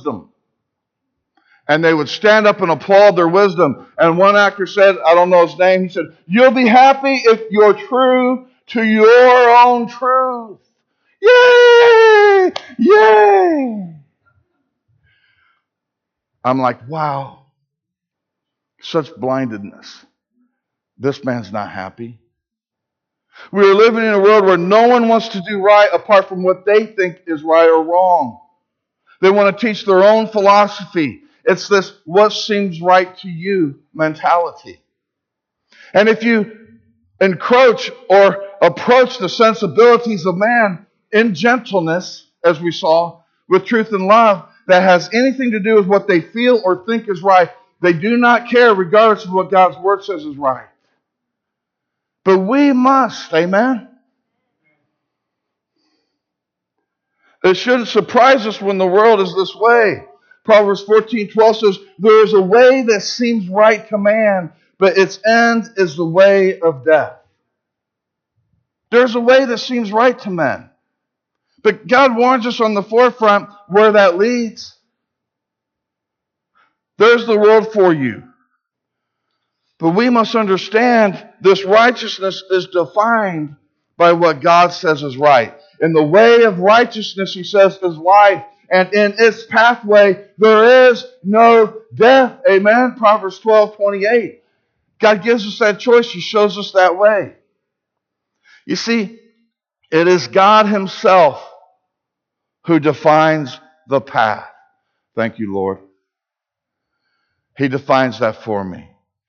wisdom. And they would stand up and applaud their wisdom. And one actor said, I don't know his name, he said, "You'll be happy if you're true to your own truth." Yay! Yay! I'm like, wow, such blindedness. This man's not happy. We are living in a world where no one wants to do right apart from what they think is right or wrong. They want to teach their own philosophy. It's this what seems right to you mentality. And if you encroach or approach the sensibilities of man in gentleness, as we saw, with truth and love, that has anything to do with what they feel or think is right, they do not care regardless of what God's Word says is right. But we must, amen? It shouldn't surprise us when the world is this way. Proverbs 14:12 says, "There is a way that seems right to man, but its end is the way of death." There's a way that seems right to men. But God warns us on the forefront where that leads. There's the world for you. But we must understand this righteousness is defined by what God says is right. And the way of righteousness, he says, is life. And in its pathway, there is no death. Amen? Proverbs 12:28. God gives us that choice. He shows us that way. You see, it is God himself who defines the path. Thank you, Lord. He defines that for me.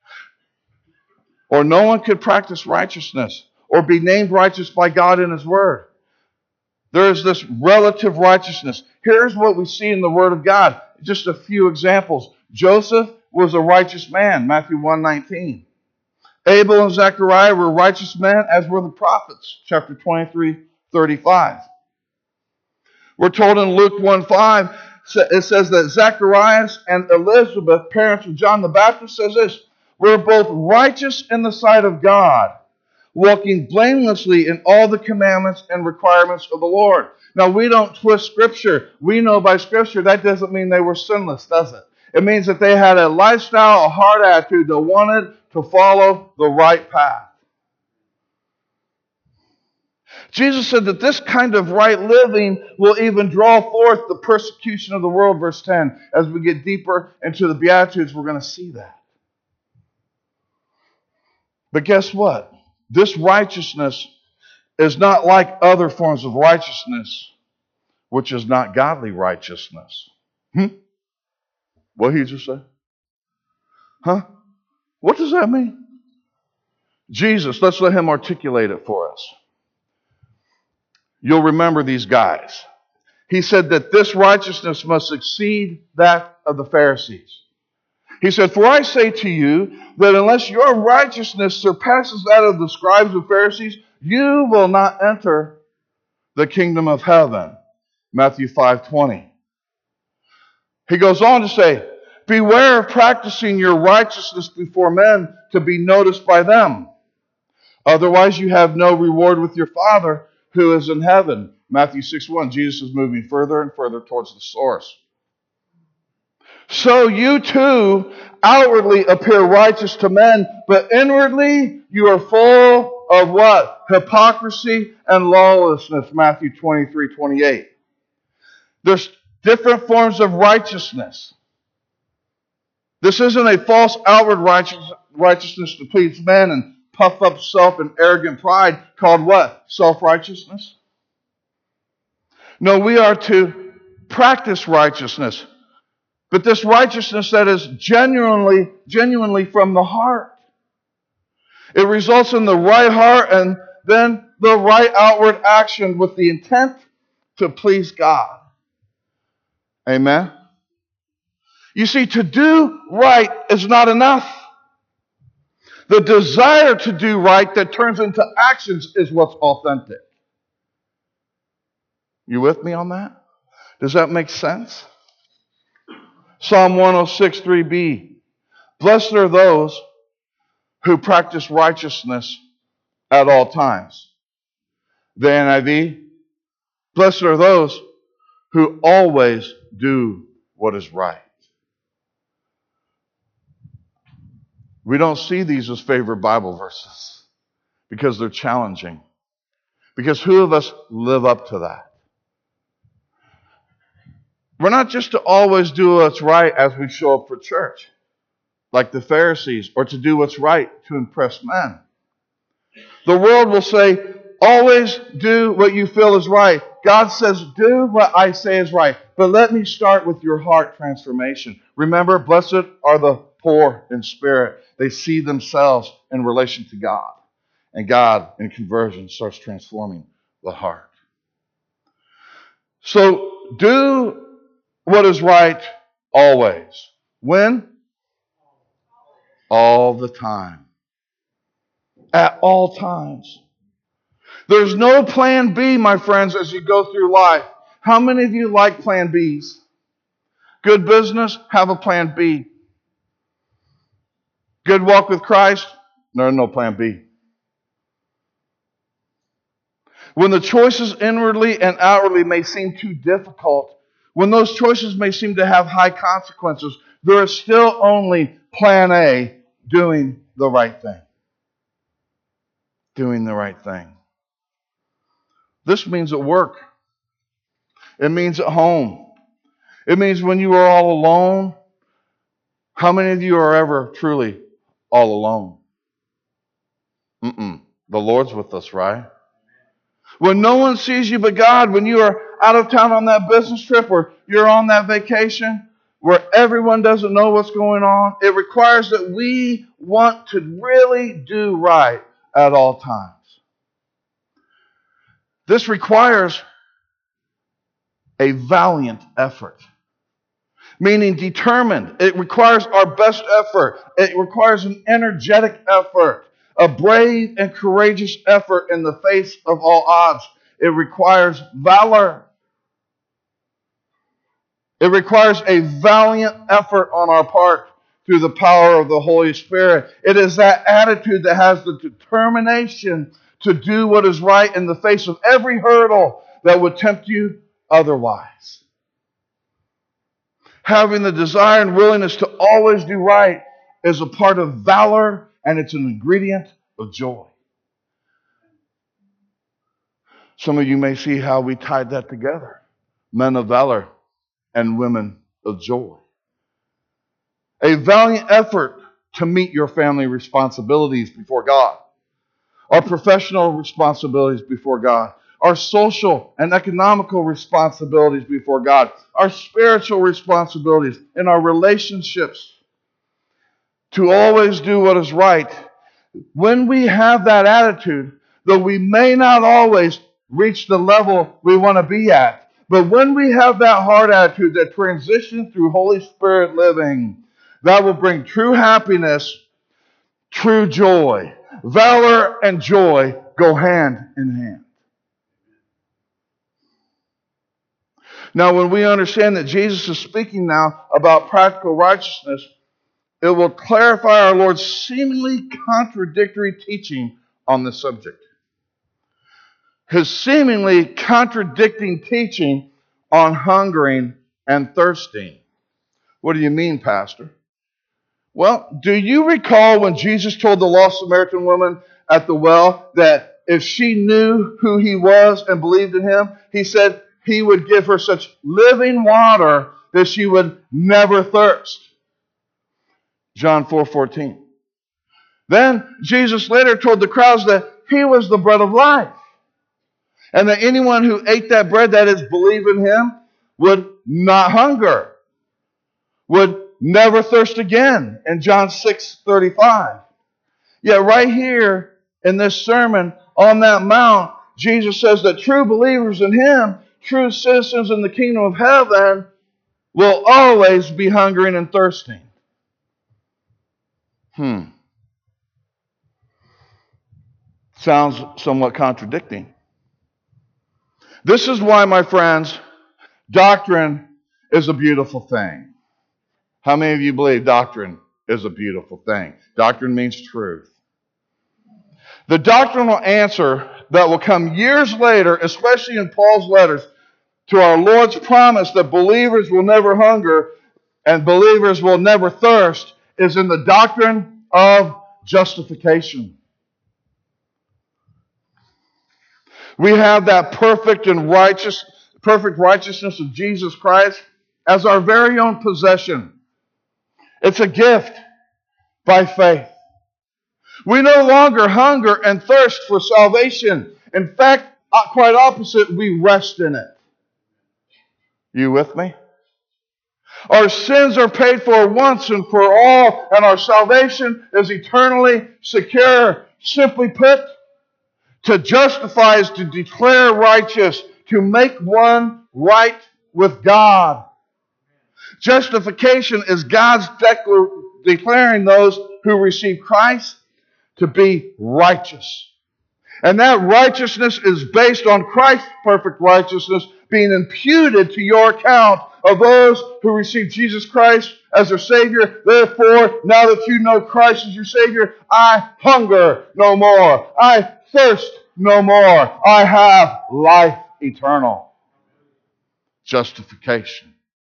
Or no one could practice righteousness or be named righteous by God in his word. There is this relative righteousness. Here's what we see in the Word of God. Just a few examples. Joseph was a righteous man, Matthew 1:19. Abel and Zechariah were righteous men, as were the prophets, chapter 23:35. We're told in Luke 1:5, it says that Zacharias and Elizabeth, parents of John the Baptist, says this, "We're both righteous in the sight of God, walking blamelessly in all the commandments and requirements of the Lord." Now, we don't twist Scripture. We know by Scripture that doesn't mean they were sinless, does it? It means that they had a lifestyle, a heart attitude that wanted to follow the right path. Jesus said that this kind of right living will even draw forth the persecution of the world, verse 10. As we get deeper into the Beatitudes, we're going to see that. But guess what? This righteousness is not like other forms of righteousness, which is not godly righteousness. What did he just say? What does that mean? Jesus, let's let him articulate it for us. You'll remember these guys. He said that this righteousness must exceed that of the Pharisees. He said, "For I say to you that unless your righteousness surpasses that of the scribes and Pharisees, you will not enter the kingdom of heaven." Matthew 5:20. He goes on to say, "Beware of practicing your righteousness before men to be noticed by them. Otherwise you have no reward with your Father who is in heaven." Matthew 6:1. Jesus is moving further and further towards the source. "So you too outwardly appear righteous to men, but inwardly you are full of" what? "Hypocrisy and lawlessness." Matthew 23:28. There's different forms of righteousness. This isn't a false outward righteousness to please men and puff up self and arrogant pride called what? Self-righteousness. No, we are to practice righteousness. But this righteousness that is genuinely from the heart. It results in the right heart and then the right outward action with the intent to please God. Amen? You see, to do right is not enough. The desire to do right that turns into actions is what's authentic. You with me on that? Does that make sense? Psalm 106:3b. "Blessed are those who practice righteousness at all times." The NIV. "Blessed are those who always do what is right. We don't see these as favorite Bible verses because they're challenging. Because who of us live up to that? We're not just to always do what's right as we show up for church, like the Pharisees, or to do what's right to impress men. The world will say, always do what you feel is right. God says, do what I say is right. But let me start with your heart transformation. Remember, blessed are the poor in spirit. They see themselves in relation to God. And God, in conversion, starts transforming the heart. So, do what is right always. When? All the time. At all times. There's no plan B, my friends, as you go through life. How many of you like plan Bs? Good business? Have a plan B. Good walk with Christ? No plan B. When the choices inwardly and outwardly may seem too difficult, when those choices may seem to have high consequences, there is still only plan A, doing the right thing. Doing the right thing. This means at work. It means at home. It means when you are all alone. How many of you are ever truly all alone? The Lord's with us, right? When no one sees you but God, when you are out of town on that business trip or you're on that vacation where everyone doesn't know what's going on, it requires that we want to really do right at all times. This requires a valiant effort, meaning determined. It requires our best effort. It requires an energetic effort, a brave and courageous effort in the face of all odds. It requires valor. It requires a valiant effort on our part through the power of the Holy Spirit. It is that attitude that has the determination to do what is right in the face of every hurdle that would tempt you otherwise. Having the desire and willingness to always do right is a part of valor, and it's an ingredient of joy. Some of you may see how we tied that together. Men of valor and women of joy. A valiant effort to meet your family responsibilities before God. Our professional responsibilities before God. Our social and economical responsibilities before God. Our spiritual responsibilities in our relationships. To always do what is right. When we have that attitude, though we may not always reach the level we want to be at, but when we have that heart attitude that transitions through Holy Spirit living, that will bring true happiness, true joy. Valor and joy go hand in hand. Now, when we understand that Jesus is speaking now about practical righteousness, it will clarify our Lord's seemingly contradictory teaching on the subject. His seemingly contradicting teaching on hungering and thirsting. What do you mean, Pastor? Well, do you recall when Jesus told the lost Samaritan woman at the well that if she knew who he was and believed in him, he said he would give her such living water that she would never thirst? John 4:14. Then Jesus later told the crowds that he was the bread of life. And that anyone who ate that bread, that is, believe in him, would not hunger, would never thirst again, in John 6:35. Yet right here in this sermon on that mount, Jesus says that true believers in him, true citizens in the kingdom of heaven, will always be hungering and thirsting. Sounds somewhat contradicting. This is why, my friends, doctrine is a beautiful thing. How many of you believe doctrine is a beautiful thing? Doctrine means truth. The doctrinal answer that will come years later, especially in Paul's letters, to our Lord's promise that believers will never hunger and believers will never thirst is in the doctrine of justification. We have that perfect righteousness of Jesus Christ as our very own possession. It's a gift by faith. We no longer hunger and thirst for salvation. In fact, quite opposite, we rest in it. You with me? Our sins are paid for once and for all, and our salvation is eternally secure. Simply put, to justify is to declare righteous, to make one right with God. Justification is God's declaring those who receive Christ to be righteous. And that righteousness is based on Christ's perfect righteousness being imputed to your account of those who receive Jesus Christ as their Savior. Therefore, now that you know Christ as your Savior, I hunger no more. I thirst no more. I have life eternal. Justification.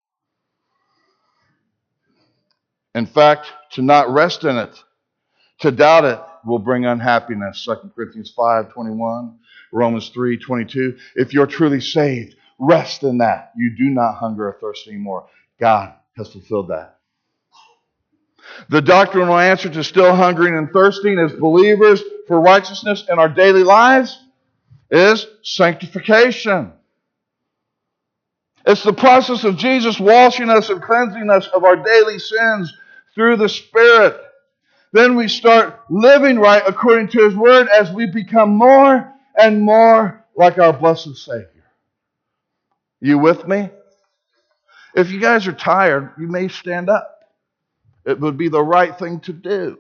In fact, to not rest in it, to doubt it, will bring unhappiness. 2 Corinthians 5:21, Romans 3:22. If you're truly saved, rest in that. You do not hunger or thirst anymore. God has fulfilled that. The doctrinal answer to still hungering and thirsting as believers for righteousness in our daily lives is sanctification. It's the process of Jesus washing us and cleansing us of our daily sins through the Spirit. Then we start living right according to His Word as we become more and more like our blessed Savior. You with me? If you guys are tired, you may stand up. It would be the right thing to do.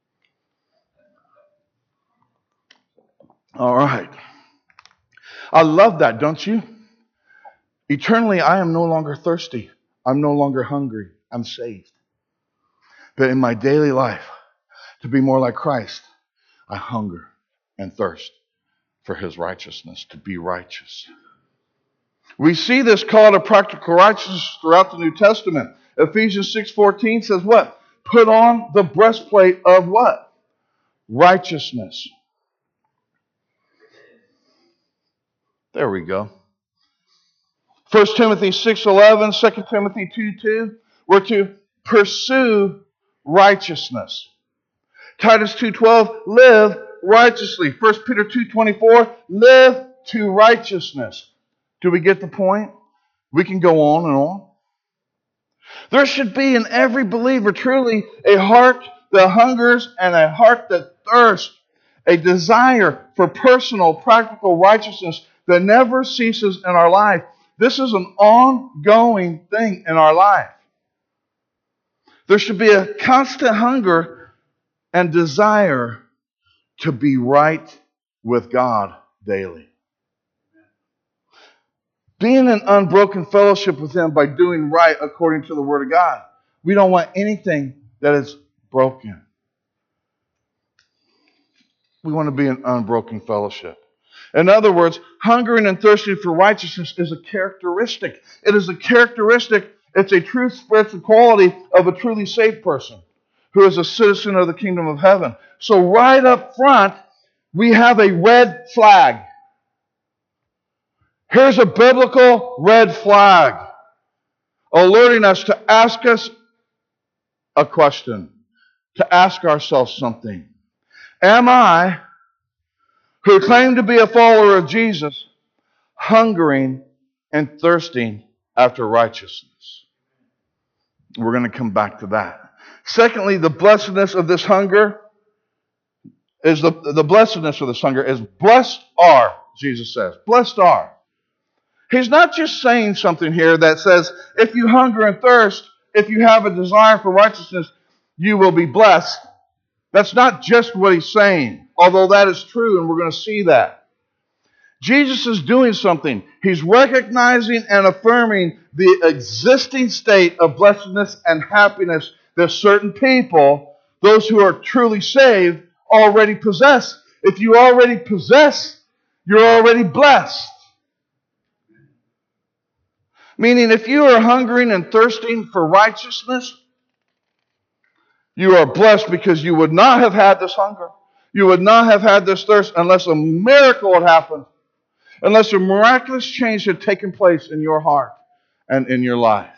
All right. I love that, don't you? Eternally, I am no longer thirsty. I'm no longer hungry. I'm saved. But in my daily life, to be more like Christ, I hunger and thirst for His righteousness, to be righteous. We see this call to practical righteousness throughout the New Testament. Ephesians 6:14 says what? Put on the breastplate of what? Righteousness. There we go. 1 Timothy 6:11, 2 Timothy 2:2, we're to pursue righteousness. Titus 2:12, live righteously. 1 Peter 2:24, live to righteousness. Do we get the point? We can go on and on. There should be in every believer truly a heart that hungers and a heart that thirsts, a desire for personal, practical righteousness that never ceases in our life. This is an ongoing thing in our life. There should be a constant hunger and desire to be right with God daily. Being in unbroken fellowship with Him by doing right according to the Word of God. We don't want anything that is broken. We want to be in unbroken fellowship. In other words, hungering and thirsting for righteousness is a characteristic. It is a characteristic, it's a true spiritual quality of a truly saved person who is a citizen of the kingdom of heaven. So right up front, we have a red flag. Here's a biblical red flag alerting us to ask us a question, to ask ourselves something. Am I, who claim to be a follower of Jesus, hungering and thirsting after righteousness? We're going to come back to that. Secondly, the blessedness of this hunger is the blessedness of this hunger is blessed are, Jesus says. Blessed are. He's not just saying something here that says, if you hunger and thirst, if you have a desire for righteousness, you will be blessed. That's not just what He's saying, although that is true, and we're going to see that. Jesus is doing something. He's recognizing and affirming the existing state of blessedness and happiness that certain people, those who are truly saved, already possess. If you already possess, you're already blessed. Meaning, if you are hungering and thirsting for righteousness, you are blessed, because you would not have had this hunger. You would not have had this thirst unless a miracle had happened, unless a miraculous change had taken place in your heart and in your life.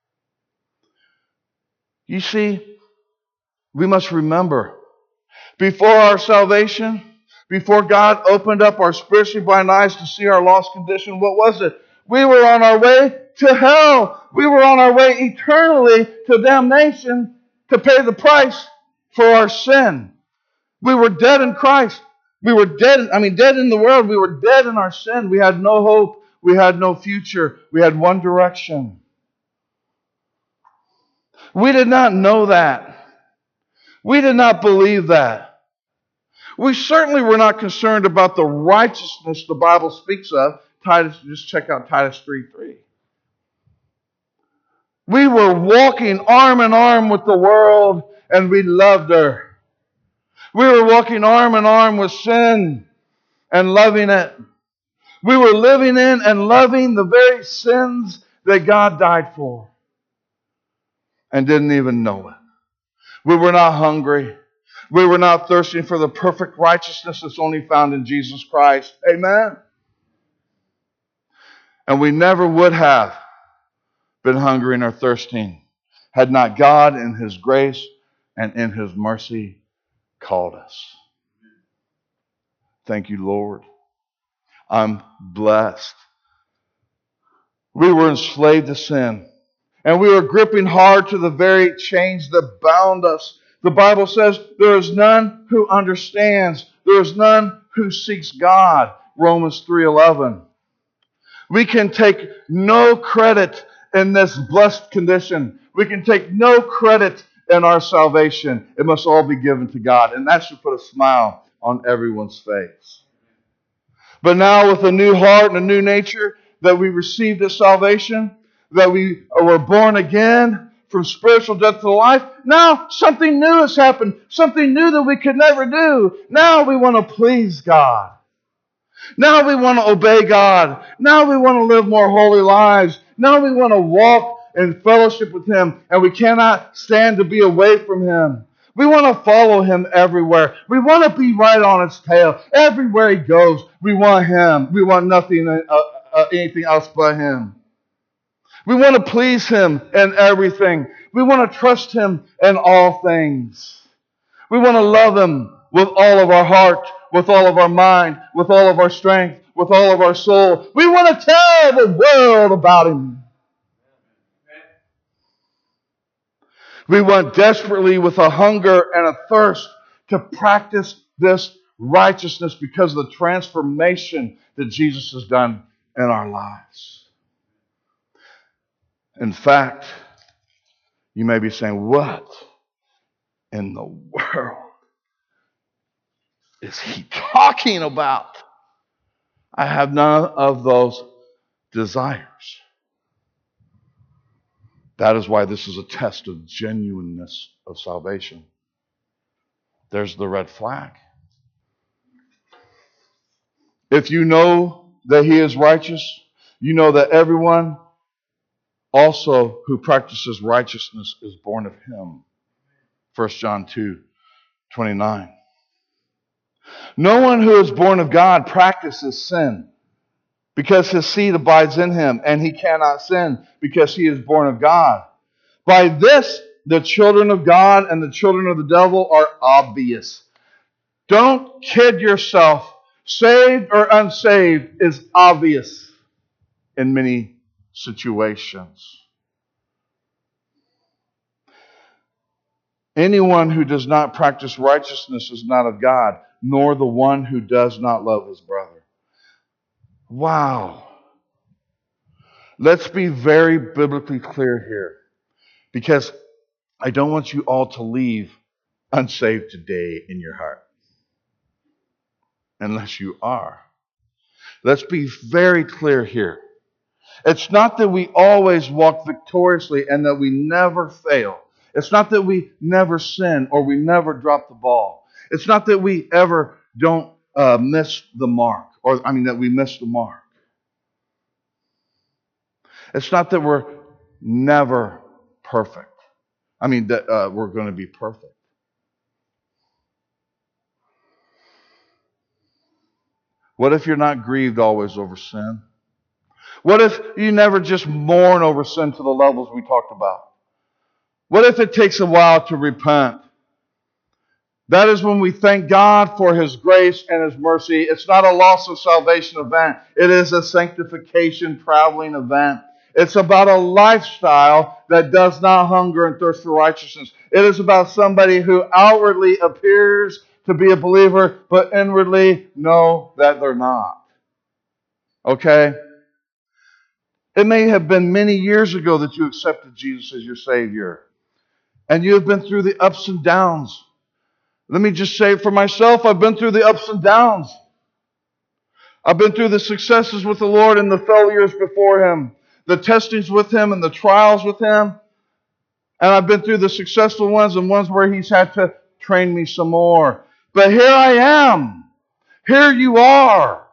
You see, we must remember, before our salvation, before God opened up our spiritually blind eyes to see our lost condition, what was it? We were on our way to hell. We were on our way eternally to damnation, to pay the price for our sin. We were dead in Christ. We were dead in the world. We were dead in our sin. We had no hope. We had no future. We had one direction. We did not know that. We did not believe that. We certainly were not concerned about the righteousness the Bible speaks of. Titus, just check out Titus 3:3. We were walking arm in arm with the world, and we loved her. We were walking arm in arm with sin and loving it. We were living in and loving the very sins that God died for, and didn't even know it. We were not hungry. We were not thirsting for the perfect righteousness that's only found in Jesus Christ. Amen? And we never would have been hungry or thirsting had not God in His grace and in His mercy called us. Thank you, Lord. I'm blessed. We were enslaved to sin, and we were gripping hard to the very chains that bound us. The Bible says there is none who understands. There is none who seeks God. Romans 3:11. We can take no credit in this blessed condition. We can take no credit in our salvation. It must all be given to God. And that should put a smile on everyone's face. But now, with a new heart and a new nature, that we received this salvation, that we were born again from spiritual death to life, now something new has happened. Something new that we could never do. Now we want to please God. Now we want to obey God. Now we want to live more holy lives. Now we want to walk in fellowship with Him, and we cannot stand to be away from Him. We want to follow Him everywhere. We want to be right on His tail. Everywhere He goes, we want Him. We want anything else but Him. We want to please Him in everything. We want to trust Him in all things. We want to love Him with all of our heart, with all of our mind, with all of our strength, with all of our soul. We want to tell the world about Him. We want desperately, with a hunger and a thirst, to practice this righteousness because of the transformation that Jesus has done in our lives. In fact, you may be saying, what in the world is he talking about? I have none of those desires. That is why this is a test of genuineness of salvation. There's the red flag. If you know that He is righteous, you know that everyone also who practices righteousness is born of Him. 1 John 2:29. No one who is born of God practices sin, because his seed abides in him, and he cannot sin because he is born of God. By this, the children of God and the children of the devil are obvious. Don't kid yourself. Saved or unsaved is obvious in many situations. Anyone who does not practice righteousness is not of God, nor the one who does not love his brother. Wow. Let's be very biblically clear here, because I don't want you all to leave unsaved today in your heart, unless you are. Let's be very clear here. It's not that we always walk victoriously and that we never fail. It's not that we never sin or we never drop the ball. It's not that we ever don't miss the mark, that we miss the mark. It's not that we're never perfect. I mean, that we're going to be perfect. What if you're not grieved always over sin? What if you never just mourn over sin to the levels we talked about? What if it takes a while to repent? That is when we thank God for His grace and His mercy. It's not a loss of salvation event. It is a sanctification traveling event. It's about a lifestyle that does not hunger and thirst for righteousness. It is about somebody who outwardly appears to be a believer, but inwardly know that they're not. Okay? It may have been many years ago that you accepted Jesus as your Savior. And you have been through the ups and downs. Let me just say for myself, I've been through the ups and downs. I've been through the successes with the Lord and the failures before Him, the testings with Him and the trials with Him. And I've been through the successful ones and ones where He's had to train me some more. But here I am. Here you are.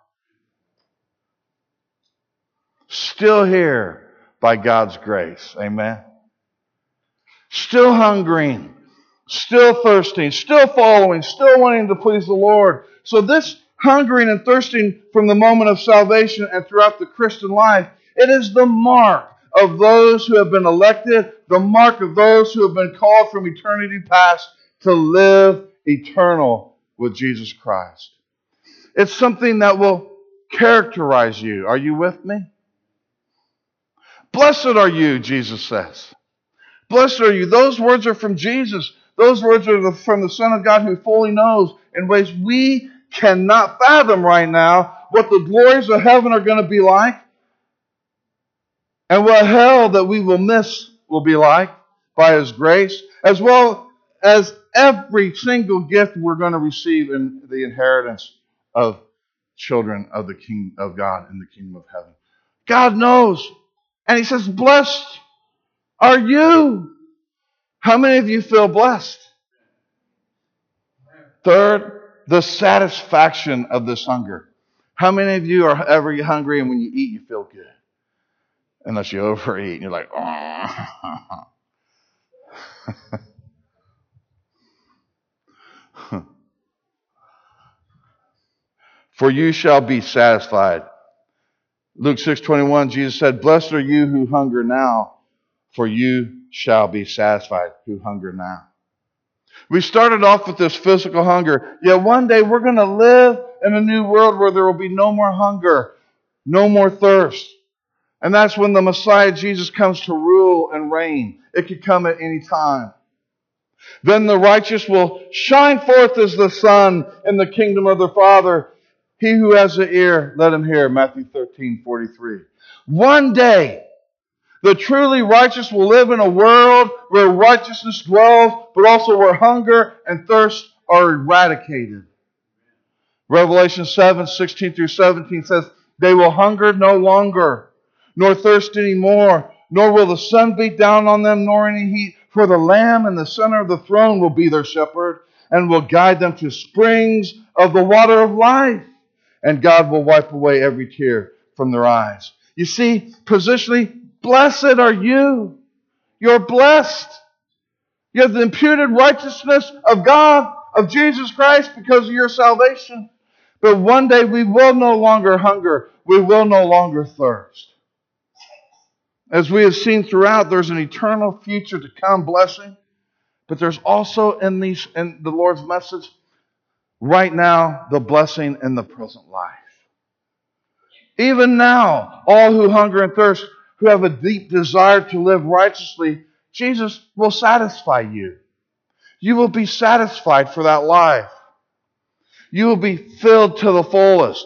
Still here by God's grace. Amen. Still hungering. Still thirsting, still following, still wanting to please the Lord. So this hungering and thirsting from the moment of salvation and throughout the Christian life, it is the mark of those who have been elected, the mark of those who have been called from eternity past to live eternal with Jesus Christ. It's something that will characterize you. Are you with me? Blessed are you, Jesus says. Blessed are you. Those words are from Jesus. Those words are from the Son of God who fully knows in ways we cannot fathom right now what the glories of heaven are going to be like and what hell that we will miss will be like by His grace, as well as every single gift we're going to receive in the inheritance of children of the King of God in the kingdom of heaven. God knows. And He says, blessed are you. How many of you feel blessed? Third, the satisfaction of this hunger. How many of you are ever hungry and when you eat, you feel good? Unless you overeat and you're like, oh. For you shall be satisfied. Luke 6:21, Jesus said, blessed are you who hunger now, for you shall be satisfied who hunger now. We started off with this physical hunger. Yet one day we're going to live in a new world where there will be no more hunger, no more thirst. And that's when the Messiah Jesus comes to rule and reign. It could come at any time. Then the righteous will shine forth as the sun in the kingdom of their Father. He who has an ear, let him hear. Matthew 13:43. One day, the truly righteous will live in a world where righteousness dwells, but also where hunger and thirst are eradicated. Revelation 7:16-17 says, they will hunger no longer, nor thirst any more, nor will the sun beat down on them, nor any heat. For the Lamb in the center of the throne will be their shepherd, and will guide them to springs of the water of life. And God will wipe away every tear from their eyes. You see, positionally, blessed are you. You're blessed. You have the imputed righteousness of God, of Jesus Christ, because of your salvation. But one day we will no longer hunger. We will no longer thirst. As we have seen throughout, there's an eternal future to come blessing. But there's also in the Lord's message, right now, the blessing in the present life. Even now, all who hunger and thirst, who have a deep desire to live righteously, Jesus will satisfy you. You will be satisfied for that life. You will be filled to the fullest.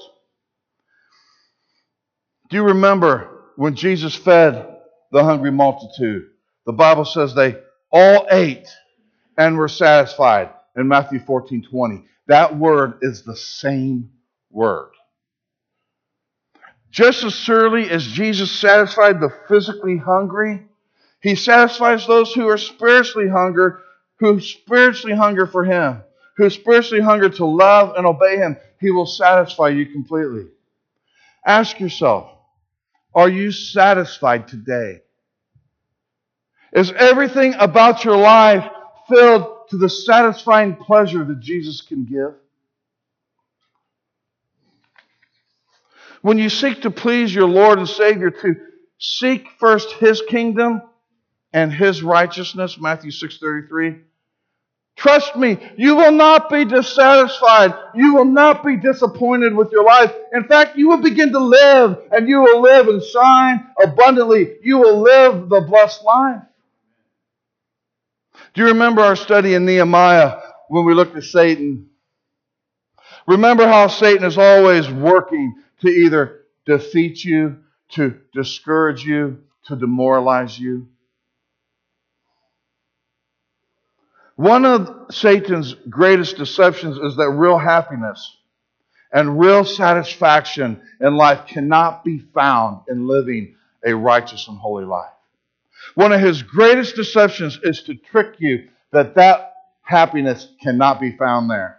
Do you remember when Jesus fed the hungry multitude? The Bible says they all ate and were satisfied in Matthew 14:20. That word is the same word. Just as surely as Jesus satisfied the physically hungry, He satisfies those who are spiritually hungry, who spiritually hunger for Him, who spiritually hunger to love and obey Him. He will satisfy you completely. Ask yourself, Are you satisfied today? Is everything about your life filled to the satisfying pleasure that Jesus can give? When you seek to please your Lord and Savior, to seek first His kingdom and His righteousness, Matthew 6:33, trust me, you will not be dissatisfied. You will not be disappointed with your life. In fact, you will begin to live, and you will live and shine abundantly. You will live the blessed life. Do you remember our study in Nehemiah when we looked at Satan? Remember how Satan is always working to either defeat you, to discourage you, to demoralize you. One of Satan's greatest deceptions is that real happiness and real satisfaction in life cannot be found in living a righteous and holy life. One of his greatest deceptions is to trick you that happiness cannot be found there.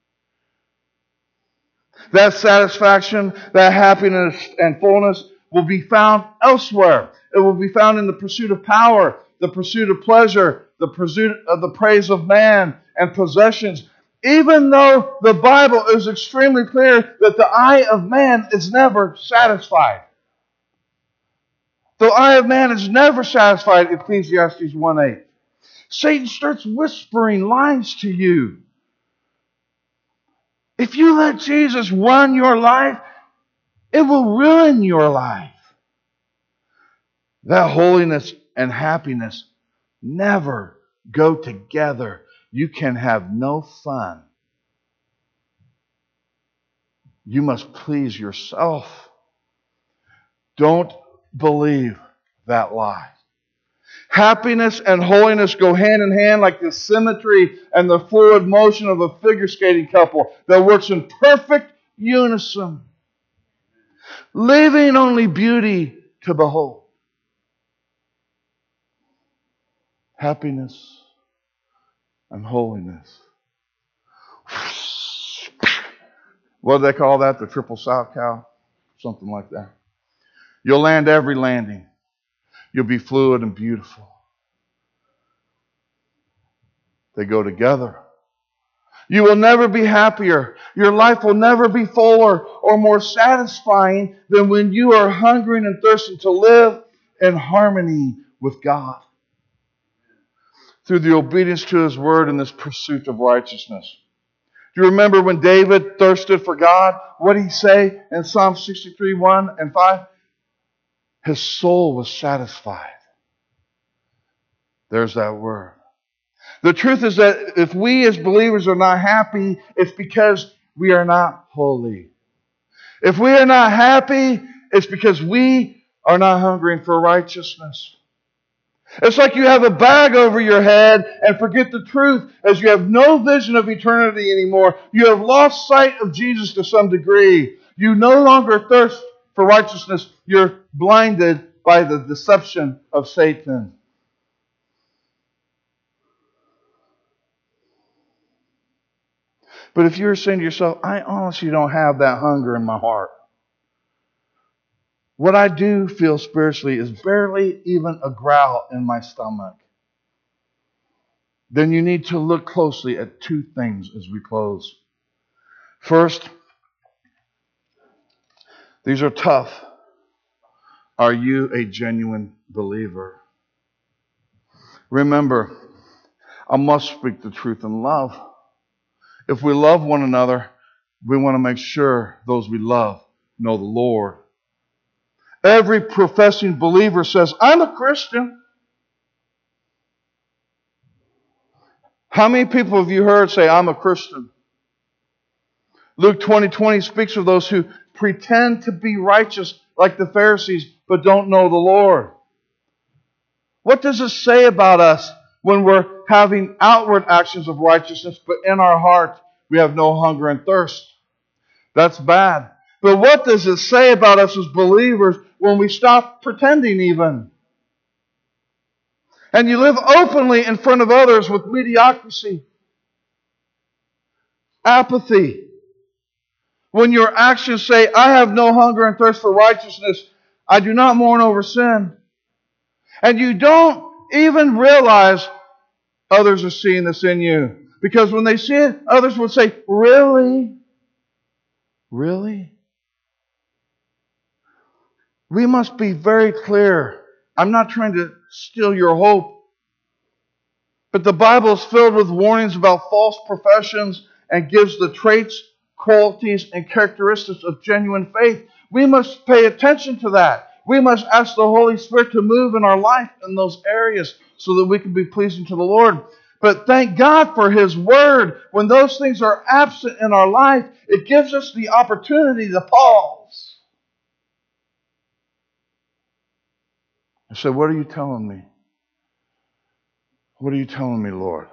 That satisfaction, that happiness and fullness will be found elsewhere. It will be found in the pursuit of power, the pursuit of pleasure, the pursuit of the praise of man and possessions. Even though the Bible is extremely clear that the eye of man is never satisfied. The eye of man is never satisfied, Ecclesiastes 1:8. Satan starts whispering lies to you. If you let Jesus run your life, it will ruin your life. That holiness and happiness never go together. You can have no fun. You must please yourself. Don't believe that lie. Happiness and holiness go hand in hand like the symmetry and the fluid motion of a figure skating couple that works in perfect unison, leaving only beauty to behold. Happiness and holiness. What do they call that? The triple sow cow? Something like that. You'll land every landing. You'll be fluid and beautiful. They go together. You will never be happier. Your life will never be fuller or more satisfying than when you are hungering and thirsting to live in harmony with God through the obedience to His Word and this pursuit of righteousness. Do you remember when David thirsted for God? What did he say in Psalm 63, 1 and 5? His soul was satisfied. There's that word. The truth is that if we as believers are not happy, it's because we are not holy. If we are not happy, it's because we are not hungering for righteousness. It's like you have a bag over your head and forget the truth as you have no vision of eternity anymore. You have lost sight of Jesus to some degree. You no longer thirst for righteousness. You're blinded by the deception of Satan. But if you're saying to yourself, I honestly don't have that hunger in my heart. What I do feel spiritually is barely even a growl in my stomach. Then you need to look closely at two things as we close. First, these are tough. Are you a genuine believer? Remember, I must speak the truth in love. If we love one another, we want to make sure those we love know the Lord. Every professing believer says, I'm a Christian. How many people have you heard say, I'm a Christian? Luke 20:20 speaks of those who pretend to be righteous like the Pharisees, but don't know the Lord. What does it say about us when we're having outward actions of righteousness, but in our heart we have no hunger and thirst? That's bad. But what does it say about us as believers when we stop pretending even? And you live openly in front of others with mediocrity, apathy. When your actions say, I have no hunger and thirst for righteousness, I do not mourn over sin. And you don't even realize others are seeing this in you. Because when they see it, others will say, really? Really? We must be very clear. I'm not trying to steal your hope. But the Bible is filled with warnings about false professions and gives the traits, qualities, and characteristics of genuine faith. We must pay attention to that. We must ask the Holy Spirit to move in our life in those areas so that we can be pleasing to the Lord. But thank God for His Word. When those things are absent in our life, it gives us the opportunity to pause. I said, what are you telling me? What are you telling me, Lord?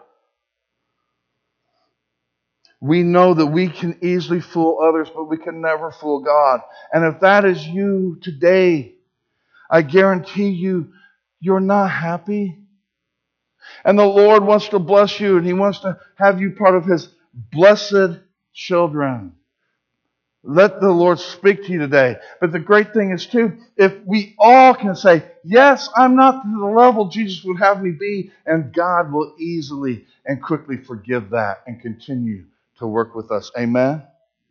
We know that we can easily fool others, but we can never fool God. And if that is you today, I guarantee you, you're not happy. And the Lord wants to bless you, and He wants to have you part of His blessed children. Let the Lord speak to you today. But the great thing is, too, if we all can say, yes, I'm not to the level Jesus would have me be, and God will easily and quickly forgive that and continue to work with us. Amen?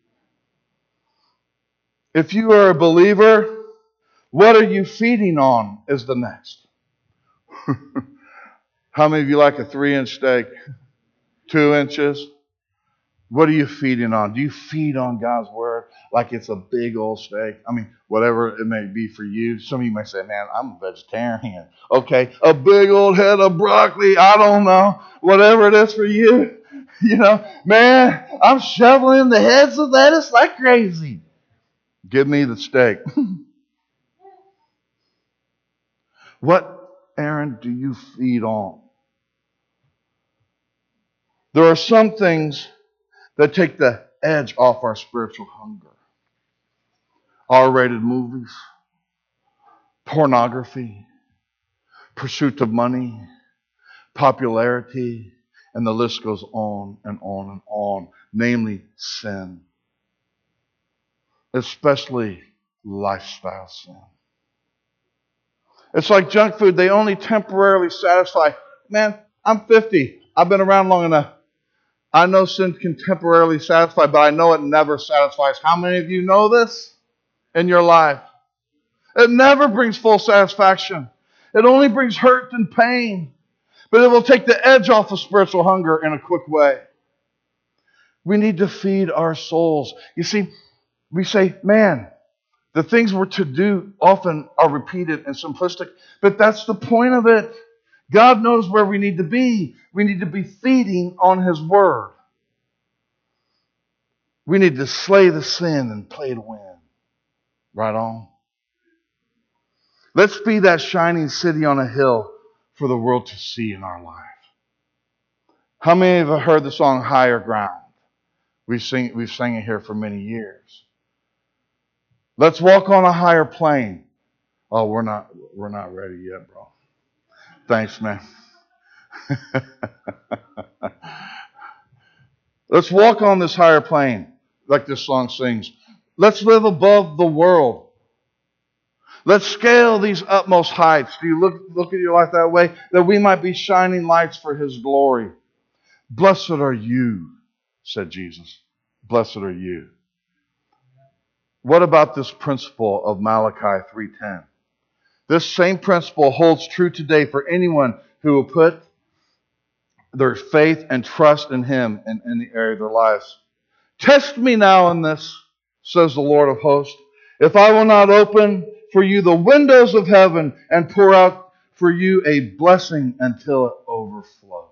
If you are a believer, what are you feeding on is the next. How many of you like a 3-inch steak? 2 inches? What are you feeding on? Do you feed on God's Word like it's a big old steak? I mean, whatever it may be for you. Some of you may say, man, I'm a vegetarian. Okay, a big old head of broccoli. I don't know. Whatever it is for you. You know, man, I'm shoveling the heads of lettuce like crazy. Give me the steak. What, Aaron, do you feed on? There are some things that take the edge off our spiritual hunger. R-rated movies, pornography, pursuit of money, popularity, and the list goes on and on and on. Namely, sin. Especially lifestyle sin. It's like junk food. They only temporarily satisfy. Man, I'm 50. I've been around long enough. I know sin can temporarily satisfy, but I know it never satisfies. How many of you know this in your life? It never brings full satisfaction. It only brings hurt and pain. But it will take the edge off of spiritual hunger in a quick way. We need to feed our souls. You see, we say, man, the things we're to do often are repeated and simplistic, but that's the point of it. God knows where we need to be. We need to be feeding on His Word. We need to slay the sin and play to win. Right on. Let's be that shining city on a hill for the world to see in our life. How many have heard the song Higher Ground? We've sang it here for many years. Let's walk on a higher plane. Oh, we're not ready yet, bro. Thanks, man. Let's walk on this higher plane, like this song sings. Let's live above the world. Let's scale these utmost heights. Do you look at your life that way? That we might be shining lights for His glory. Blessed are you, said Jesus. Blessed are you. What about this principle of Malachi 3:10? This same principle holds true today for anyone who will put their faith and trust in Him in any area of their lives. Test me now in this, says the Lord of hosts, if I will not open for you the windows of heaven and pour out for you a blessing until it overflows.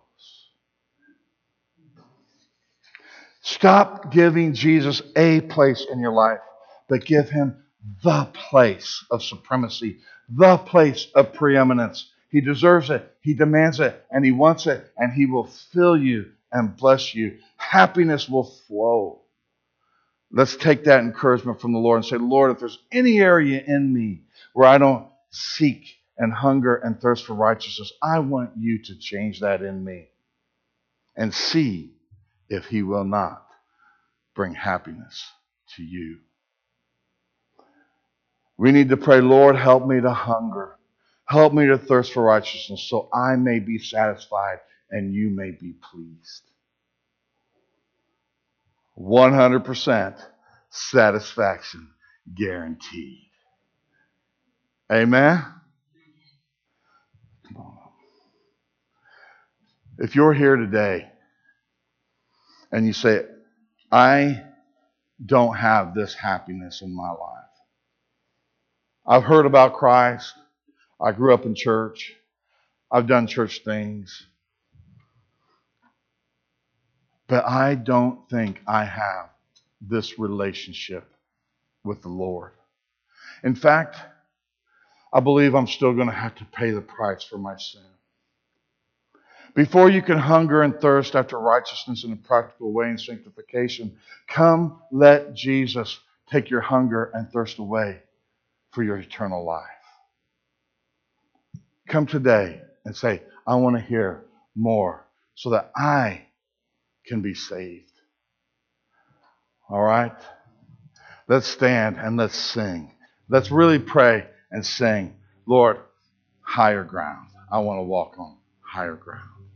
Stop giving Jesus a place in your life, but give Him the place of supremacy, the place of preeminence. He deserves it, He demands it, and He wants it, and He will fill you and bless you. Happiness will flow. Let's take that encouragement from the Lord and say, Lord, if there's any area in me where I don't seek and hunger and thirst for righteousness, I want you to change that in me and see if He will not bring happiness to you. We need to pray, Lord, help me to hunger. Help me to thirst for righteousness so I may be satisfied and you may be pleased. 100% satisfaction guaranteed. Amen? Come on. If you're here today and you say, I don't have this happiness in my life. I've heard about Christ. I grew up in church. I've done church things. But I don't think I have this relationship with the Lord. In fact, I believe I'm still going to have to pay the price for my sin. Before you can hunger and thirst after righteousness in a practical way and sanctification, come let Jesus take your hunger and thirst away for your eternal life. Come today and say, I want to hear more so that I can be saved. All right? Let's stand and let's sing. Let's really pray and sing, Lord, higher ground. I want to walk on higher ground.